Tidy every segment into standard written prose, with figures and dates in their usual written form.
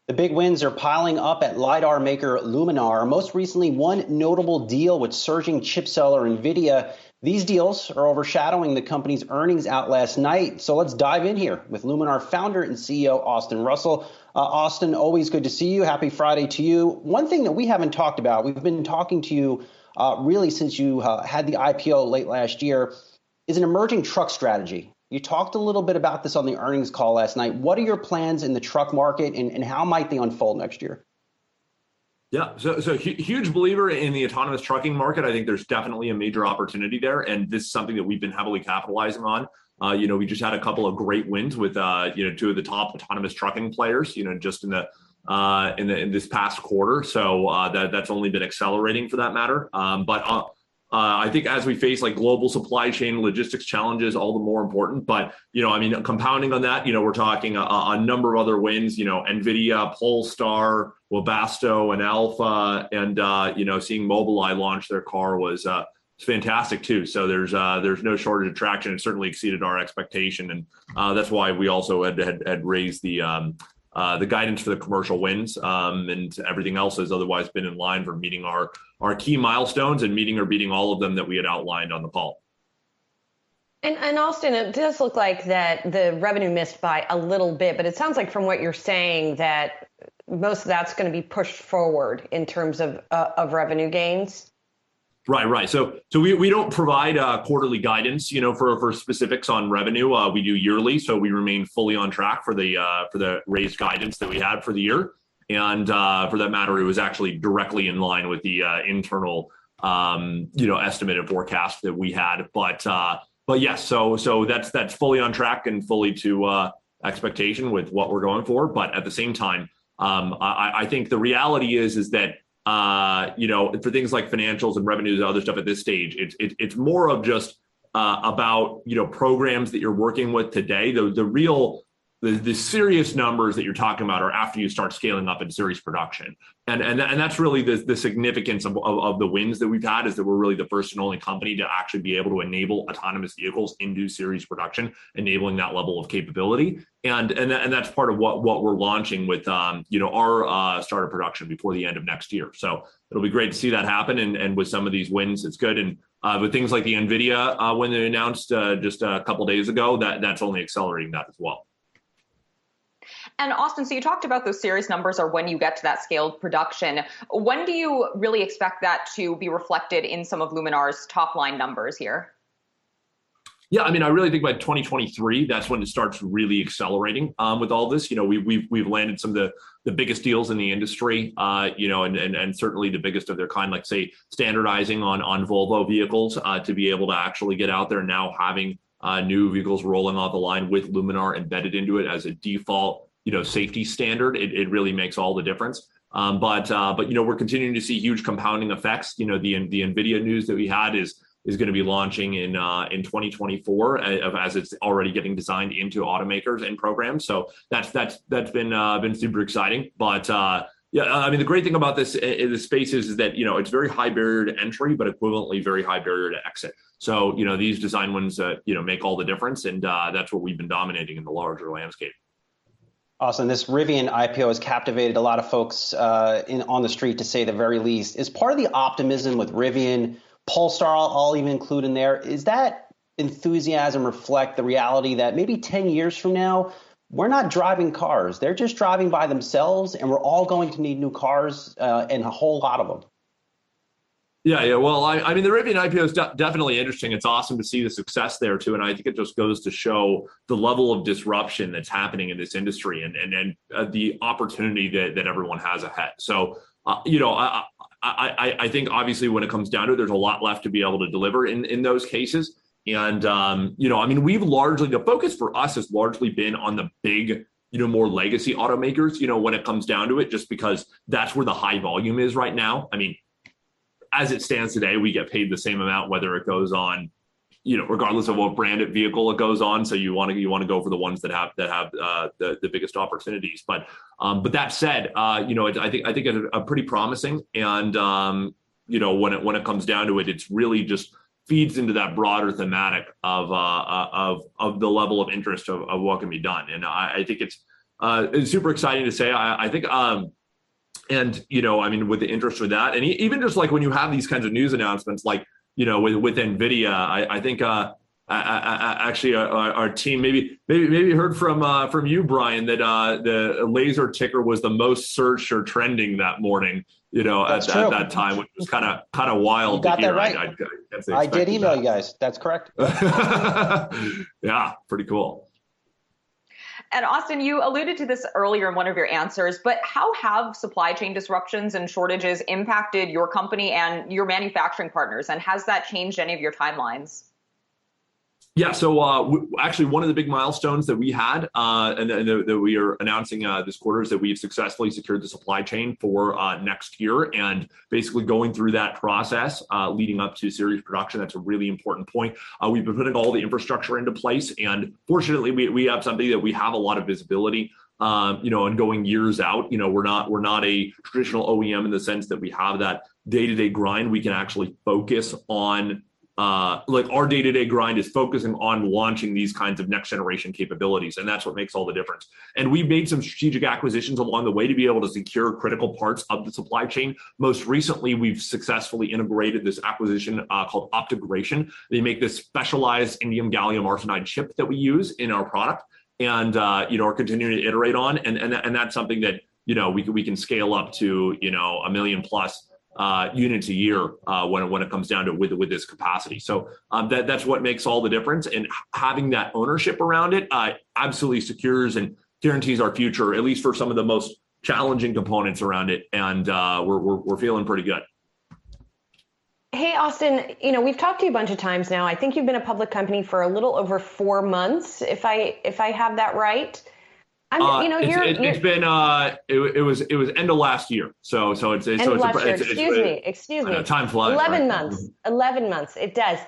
The big wins are piling up at LiDAR maker Luminar, most recently one notable deal with surging chip seller NVIDIA. These deals are overshadowing the company's earnings out last night. So let's dive in here with Luminar founder and CEO Austin Russell. Austin, always good to see you. Happy Friday to you. One thing that we haven't talked about, we've been talking to you really since you had the IPO late last year, is an emerging truck strategy. You talked a little bit about this on the earnings call last night. What are your plans in the truck market and how might they unfold next year? Yeah, so huge believer in the autonomous trucking market. I think there's definitely a major opportunity there, and this is something that we've been heavily capitalizing on. We just had a couple of great wins with two of the top autonomous trucking players, just in this past quarter. So that's only been accelerating for that matter. But I think as we face like global supply chain logistics challenges, all the more important. But, compounding on that, we're talking a number of other wins, NVIDIA, Polestar, Webasto, and Alpha, and, seeing Mobileye launch their car was fantastic too. So there's no shortage of traction. It certainly exceeded our expectation. And that's why we also had raised the guidance for the commercial wins, and everything else has otherwise been in line for meeting our key milestones and meeting or beating all of them that we had outlined on the call. And Austin, it does look like that the revenue missed by a little bit, but it sounds like from what you're saying that most of that's going to be pushed forward in terms of revenue gains. Right. So we don't provide quarterly guidance, for specifics on revenue. We do yearly, so we remain fully on track for the raised guidance that we had for the year. And for that matter, it was actually directly in line with the internal, estimated forecast that we had. But yes, so that's fully on track and fully to expectation with what we're going for. But at the same time, I think the reality is that. For things like financials and revenues and other stuff at this stage, it's more of just about programs that you're working with today. The serious numbers that you're talking about are after you start scaling up in series production, and that's really the significance of the wins that we've had, is that we're really the first and only company to actually be able to enable autonomous vehicles into series production, enabling that level of capability, and that's part of what we're launching with our start of production before the end of next year. So it'll be great to see that happen, and with some of these wins, it's good. And with things like the NVIDIA when they announced just a couple days ago, that's only accelerating that as well. And Austin, so you talked about those series numbers or when you get to that scaled production. When do you really expect that to be reflected in some of Luminar's top line numbers here? Yeah, I really think by 2023, that's when it starts really accelerating with all this. We've landed some of the biggest deals in the industry, and certainly the biggest of their kind, like say standardizing on Volvo vehicles to be able to actually get out there now having new vehicles rolling off the line with Luminar embedded into it as a default, safety standard. It really makes all the difference. But we're continuing to see huge compounding effects. The NVIDIA news that we had is going to be launching in 2024 as it's already getting designed into automakers and programs. So that's been super exciting. But the great thing about this space is that it's very high barrier to entry, but equivalently very high barrier to exit. So these design wins make all the difference, and that's what we've been dominating in the larger landscape. Awesome. This Rivian IPO has captivated a lot of folks on the street, to say the very least. Is part of the optimism with Rivian, Polestar, I'll even include in there, is that enthusiasm reflect the reality that maybe 10 years from now, we're not driving cars. They're just driving by themselves, and we're all going to need new cars and a whole lot of them. Yeah. Well, the Rivian IPO is definitely interesting. It's awesome to see the success there too, and I think it just goes to show the level of disruption that's happening in this industry and the opportunity that everyone has ahead. So, I think obviously when it comes down to it, there's a lot left to be able to deliver in those cases. And we've largely, the focus for us has largely been on the big, more legacy automakers. When it comes down to it, just because that's where the high volume is right now. As it stands today, we get paid the same amount whether it goes on, regardless of what branded vehicle it goes on. So you want to go for the ones that have the biggest opportunities. But that said, I think it's a pretty promising. And when it comes down to it, it's really just feeds into that broader thematic of the level of interest of what can be done. And I think it's it's super exciting to say. I think, and I mean, with the interest with that, and even just like when you have these kinds of news announcements, like with NVIDIA, I think actually our team maybe heard from you, Brian, that the laser ticker was the most searched or trending that morning. At that time, which was kind of wild. You got to hear. that right. I did email you guys. That's correct. Yeah, pretty cool. And Austin, you alluded to this earlier in one of your answers, but how have supply chain disruptions and shortages impacted your company and your manufacturing partners? And has that changed any of your timelines? Yeah, so actually one of the big milestones that we had and that we are announcing this quarter is that we've successfully secured the supply chain for next year, and basically going through that process leading up to series production. That's a really important point. We've been putting all the infrastructure into place, and fortunately we have something that we have a lot of visibility and going years out. We're not a traditional OEM in the sense that we have that day-to-day grind. We can actually focus on like our day-to-day grind is focusing on launching these kinds of next generation capabilities. And that's what makes all the difference. And we've made some strategic acquisitions along the way to be able to secure critical parts of the supply chain. Most recently, we've successfully integrated this acquisition called Optigration. They make this specialized indium gallium arsenide chip that we use in our product, and are continuing to iterate on. And that's something that, we can scale up to, 1 million plus units a year when it comes down to with this capacity. So that's what makes all the difference. And having that ownership around it absolutely secures and guarantees our future, at least for some of the most challenging components around it. And we're feeling pretty good. Hey, Austin, we've talked to you a bunch of times now. I think you've been a public company for a little over 4 months, if I have that right. It's been it was end of last year, so it's end of last year. Excuse me. Time flies. 11 months. 11 months. It does.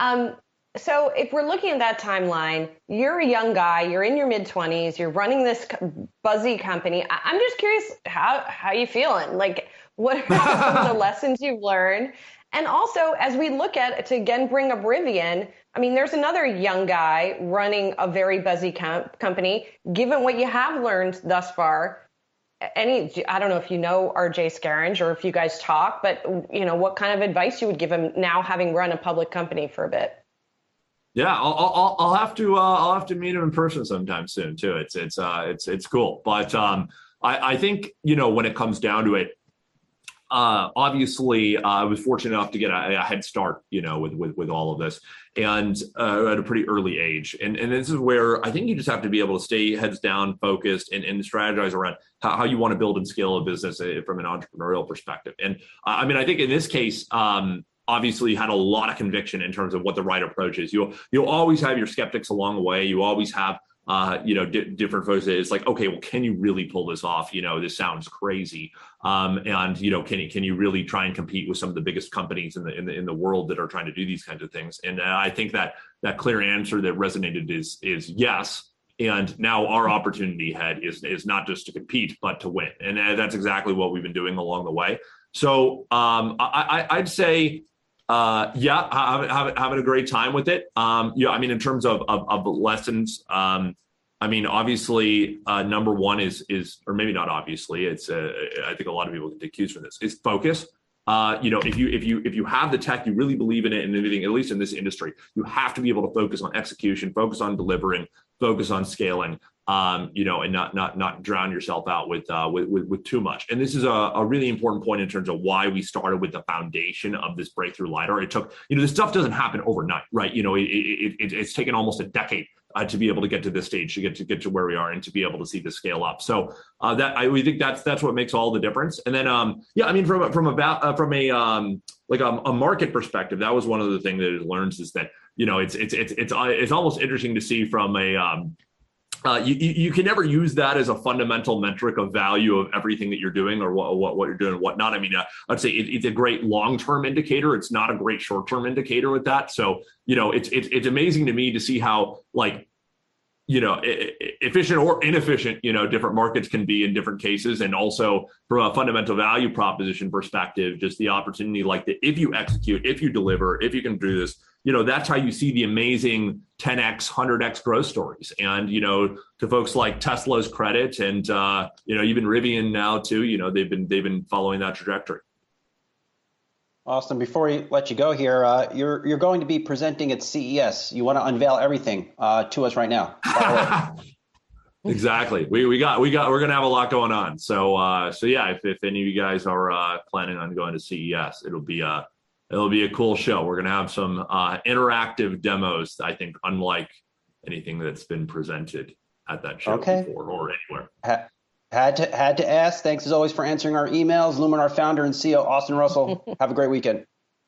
So if we're looking at that timeline, you're a young guy. You're in your mid-20s. You're running this buzzy company. I'm just curious how you feeling. Like, what are some of the lessons you've learned? And also, as we look at to again bring up Rivian, I mean, there's another young guy running a very buzzy company. Given what you have learned thus far, I don't know if you know RJ Scaringe or if you guys talk, but what kind of advice you would give him now, having run a public company for a bit? Yeah, I'll have to meet him in person sometime soon too. It's cool, but I think when it comes down to it. Obviously, I was fortunate enough to get a head start, with all of this, and at a pretty early age. And this is where I think you just have to be able to stay heads down, focused, and strategize around how you want to build and scale a business from an entrepreneurial perspective. And I mean, I think in this case, obviously had a lot of conviction in terms of what the right approach is. You'll always have your skeptics along the way. You always have different folks. It's like, okay, well, can you really pull this off? This sounds crazy. And can you really try and compete with some of the biggest companies in the world that are trying to do these kinds of things? And I think that clear answer that resonated is yes. And now our opportunity ahead is not just to compete, but to win. And that's exactly what we've been doing along the way. So I'd say, having a great time with it. I mean, in terms of lessons, I mean, obviously, number one is, or maybe not obviously, it's, I think a lot of people get accused from this, is focus. If you have the tech, you really believe in it and anything, at least in this industry, you have to be able to focus on execution, focus on delivering, focus on scaling, and not drown yourself out with too much. And this is a really important point in terms of why we started with the foundation of this breakthrough LiDAR. It took, this stuff doesn't happen overnight, right? It's taken almost a decade to be able to get to this stage, to get to where we are, and to be able to see the scale up. So we think that's what makes all the difference. And then I mean, from a market perspective, that was one of the things that it learns is that it's almost interesting to see from a you can never use that as a fundamental metric of value of everything that you're doing or what you're doing and whatnot. I mean, I'd say it's a great long-term indicator. It's not a great short-term indicator with that. So, it's amazing to me to see how efficient or inefficient, different markets can be in different cases. And also from a fundamental value proposition perspective, just the opportunity, if you execute, if you deliver, if you can do this, that's how you see the amazing 10x, 100x growth stories. And, to folks like Tesla's credit and, even Rivian now too, they've been following that trajectory. Austin, before we let you go here, you're going to be presenting at CES. You want to unveil everything to us right now. Exactly. We're going to have a lot going on. So yeah, if any of you guys are planning on going to CES, it'll be a cool show. We're going to have some interactive demos, I think, unlike anything that's been presented at that show before or anywhere. Had to ask. Thanks as always for answering our emails. Luminar founder and CEO Austin Russell. Have a great weekend.